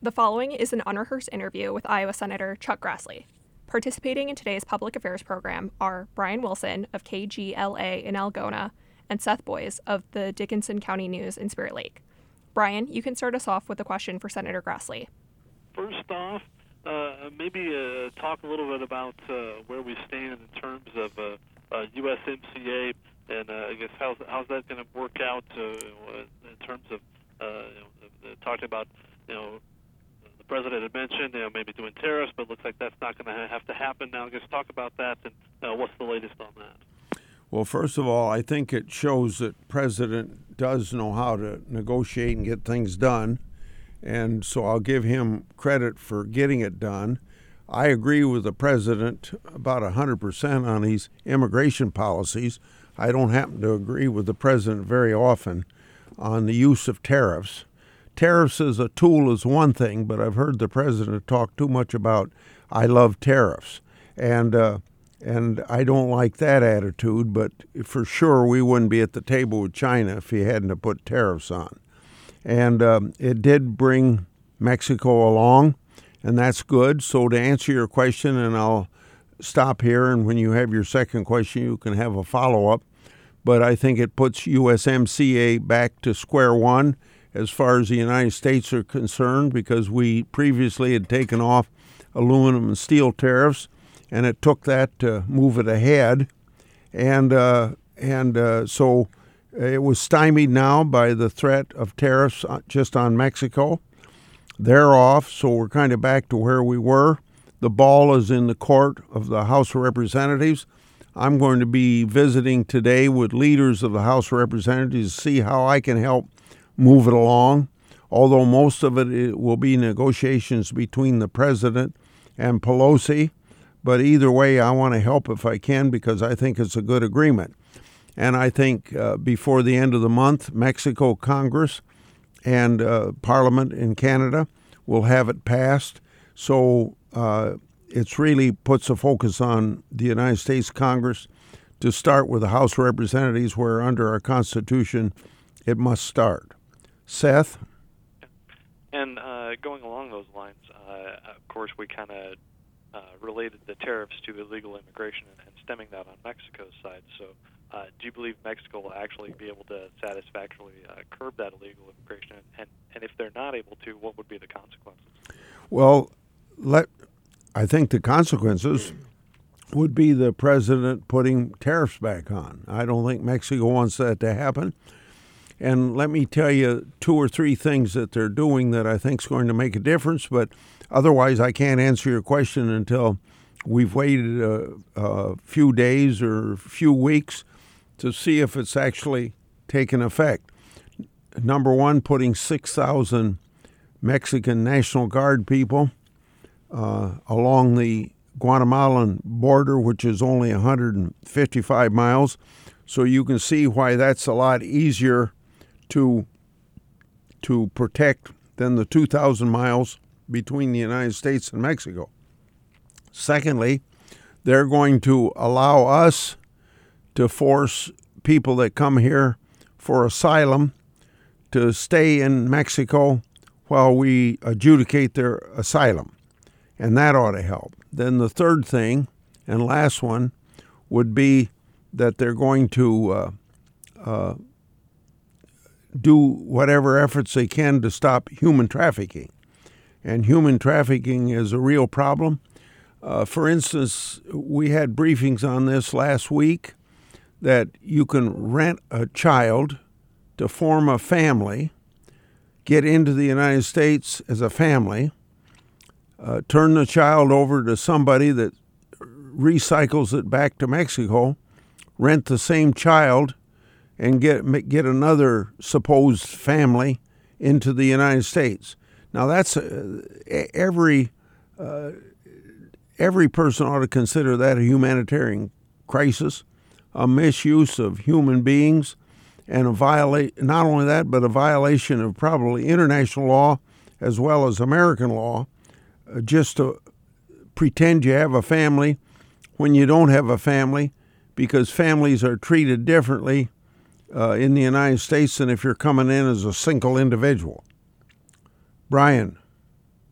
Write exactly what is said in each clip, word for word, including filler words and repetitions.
The following is an unrehearsed interview with Iowa Senator Chuck Grassley. Participating in today's public affairs program are Brian Wilson of K G L A in Algona and Seth Boys of the Dickinson County News in Spirit Lake. Brian, you can start us off with a question for Senator Grassley. First off, uh, maybe uh, talk a little bit about uh, where we stand in terms of uh, uh, U S M C A, and uh, I guess how's, how's that going to work out uh, in terms of uh, you know, talking about, you know, the president had mentioned, you know, maybe doing tariffs, but it looks like that's not going to have to happen now. Just talk about that, and uh, what's the latest on that? Well, first of all, I think it shows that President does know how to negotiate and get things done, and so I'll give him credit for getting it done. I agree with the President about one hundred percent on these immigration policies. I don't happen to agree with the President very often on the use of tariffs. Tariffs as a tool is one thing, but I've heard the President talk too much about, I love tariffs. And uh, and I don't like that attitude, but for sure we wouldn't be at the table with China if he hadn't have put tariffs on. And um, it did bring Mexico along, and that's good. So to answer your question, and I'll stop here, and when you have your second question, you can have a follow-up. But I think it puts U S M C A back to square one as far as the United States are concerned, because we previously had taken off aluminum and steel tariffs, and it took that to move it ahead. And uh, and uh, so it was stymied now by the threat of tariffs just on Mexico. They're off, so we're kind of back to where we were. The ball is in the court of the House of Representatives. I'm going to be visiting today with leaders of the House of Representatives to see how I can help move it along, although most of it, it will be negotiations between the President and Pelosi. But either way, I want to help if I can, because I think it's a good agreement. And I think uh, before the end of the month, Mexico Congress and uh, Parliament in Canada will have it passed. So uh, it's really puts a focus on the United States Congress to start with the House of Representatives, where under our Constitution it must start. Seth? And uh, going along those lines, uh, of course, we kind of uh, related the tariffs to illegal immigration and, and stemming that on Mexico's side. So uh, do you believe Mexico will actually be able to satisfactorily uh, curb that illegal immigration? And, and if they're not able to, what would be the consequences? Well, let I think the consequences would be the president putting tariffs back on. I don't think Mexico wants that to happen. And let me tell you two or three things that they're doing that I think is going to make a difference, but otherwise I can't answer your question until we've waited a, a few days or a few weeks to see if it's actually taken effect. Number one, putting six thousand Mexican National Guard people uh, along the Guatemalan border, which is only one hundred fifty-five miles. So you can see why that's a lot easier to to protect than the two thousand miles between the United States and Mexico. Secondly, they're going to allow us to force people that come here for asylum to stay in Mexico while we adjudicate their asylum, and that ought to help. Then the third thing and last one would be that they're going to uh, uh, do whatever efforts they can to stop human trafficking. And human trafficking is a real problem. Uh, for instance, we had briefings on this last week, that you can rent a child to form a family, get into the United States as a family, uh, turn the child over to somebody that recycles it back to Mexico, rent the same child, and get get another supposed family into the United States. Now that's uh, every uh, every person ought to consider that a humanitarian crisis, a misuse of human beings, and a violate not only that, but a violation of probably international law as well as American law, uh, just to pretend you have a family when you don't have a family, because families are treated differently uh, in the United States than if you're coming in as a single individual. Brian.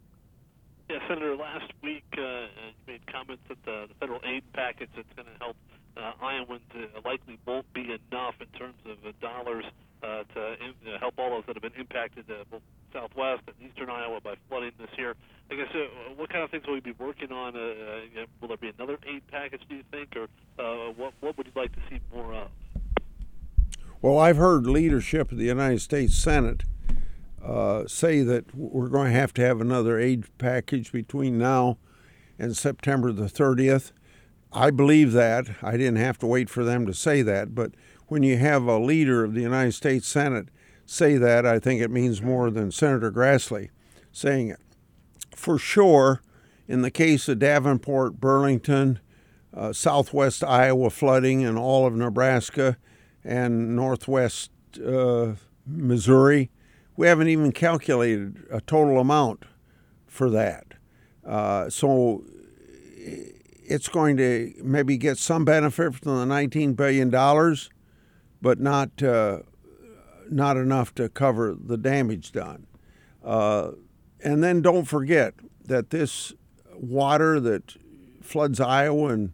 comments that the, the federal aid package that's going to help uh, Iowans uh, likely won't be enough in terms of uh, dollars uh, to in, uh, help all those that have been impacted, uh, both southwest and eastern Iowa, by flooding this year. I guess uh, what kind of things will we be working on? Uh, uh, will there be another aid package, do you think, or uh, what, what would you like to see more of? Well, I've heard leadership of the United States Senate uh, say that we're going to have to have another aid package between now and September the thirtieth. I believe that. I didn't have to wait for them to say that, but when you have a leader of the United States Senate say that, I think it means more than Senator Grassley saying it. For sure, in the case of Davenport, Burlington, uh, southwest Iowa flooding, and all of Nebraska and northwest uh, Missouri, we haven't even calculated a total amount for that. Uh, so it's going to maybe get some benefit from the nineteen billion dollars, but not uh, not enough to cover the damage done. Uh, and then don't forget that this water that floods Iowa and,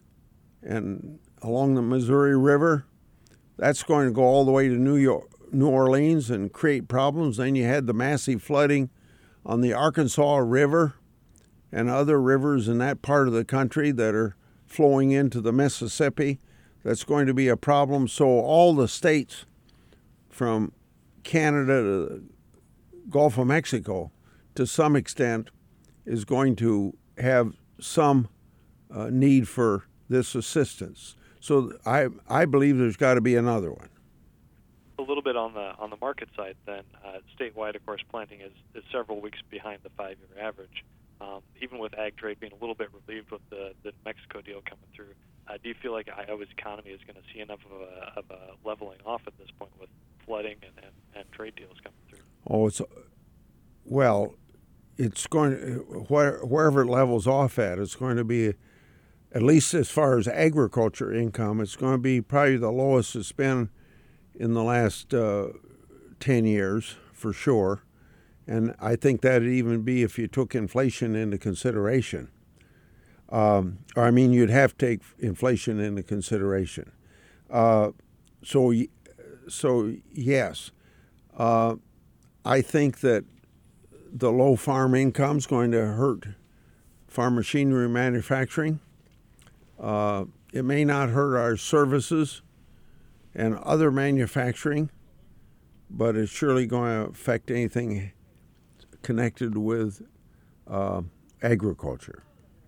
and along the Missouri River, that's going to go all the way to New York, New Orleans and create problems. Then you had the massive flooding on the Arkansas River and other rivers in that part of the country that are flowing into the Mississippi. That's going to be a problem. So all the states from Canada to the Gulf of Mexico, to some extent, is going to have some uh, need for this assistance. So I I believe there's got to be another one. A little bit on the on the market side, then uh, statewide, of course, planting is, is several weeks behind the five-year average. Um, even with ag trade being a little bit relieved with the, the Mexico deal coming through, uh, do you feel like Iowa's economy is going to see enough of a, of a leveling off at this point with flooding and, and, and trade deals coming through? Oh, it's well, it's going where, wherever it levels off at, it's going to be, at least as far as agriculture income, it's going to be probably the lowest it's been in the last uh, ten years for sure. And I think that'd even be if you took inflation into consideration. Um, or I mean, you'd have to take inflation into consideration. Uh, so, so yes, uh, I think that the low farm income is going to hurt farm machinery manufacturing. Uh, it may not hurt our services and other manufacturing, but it's surely going to affect anything connected with uh, agriculture.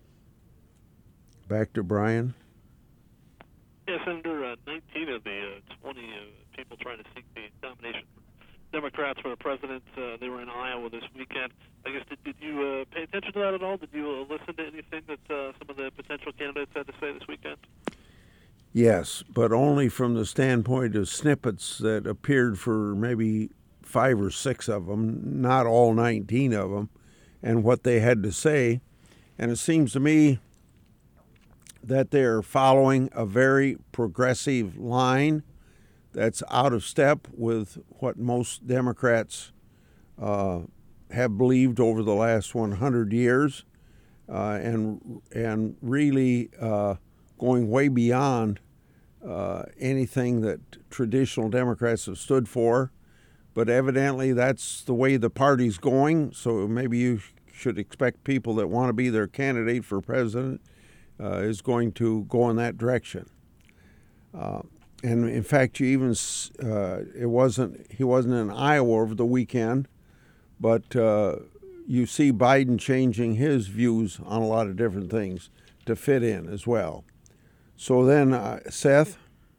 Back to Brian. Yes, Senator, uh, nineteen of the uh, twenty uh, people trying to seek the nomination for Democrats for the president, uh, they were in Iowa this weekend. I guess, did, did you uh, pay attention to that at all? Did you uh, listen to anything that uh, some of the potential candidates had to say this weekend? Yes, but only from the standpoint of snippets that appeared for maybe five or six of them, not all nineteen of them, and what they had to say. And it seems to me that they're following a very progressive line that's out of step with what most Democrats uh, have believed over the last one hundred years, uh, and and really uh, going way beyond uh, anything that traditional Democrats have stood for. But evidently that's the way the party's going, so maybe you should expect people that want to be their candidate for president uh, is going to go in that direction. Uh, and in fact, you even uh, it wasn't he wasn't in Iowa over the weekend, but uh, you see Biden changing his views on a lot of different things to fit in as well. So then, uh, Seth?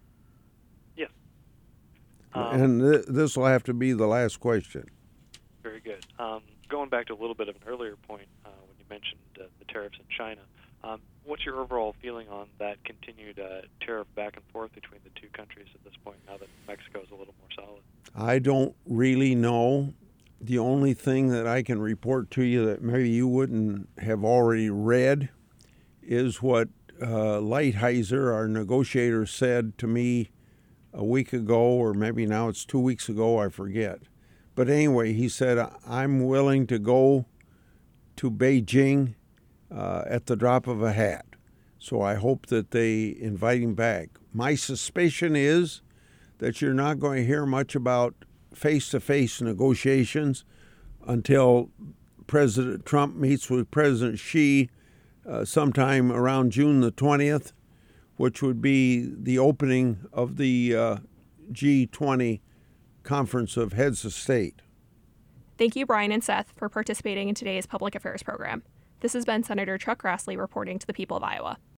Um, and th- this will have to be the last question. Very good. Um, going back to a little bit of an earlier point uh, when you mentioned uh, the tariffs in China, um, what's your overall feeling on that continued uh, tariff back and forth between the two countries at this point, now that Mexico is a little more solid? I don't really know. The only thing that I can report to you that maybe you wouldn't have already read is what uh, Lighthizer, our negotiator, said to me a week ago, or maybe now it's two weeks ago, I forget. But anyway, he said, I'm willing to go to Beijing uh, at the drop of a hat. So I hope that they invite him back. My suspicion is that you're not going to hear much about face-to-face negotiations until President Trump meets with President Xi uh, sometime around June the twentieth, which would be the opening of the uh, G twenty Conference of Heads of State. Thank you, Brian and Seth, for participating in today's Public Affairs program. This has been Senator Chuck Grassley reporting to the people of Iowa.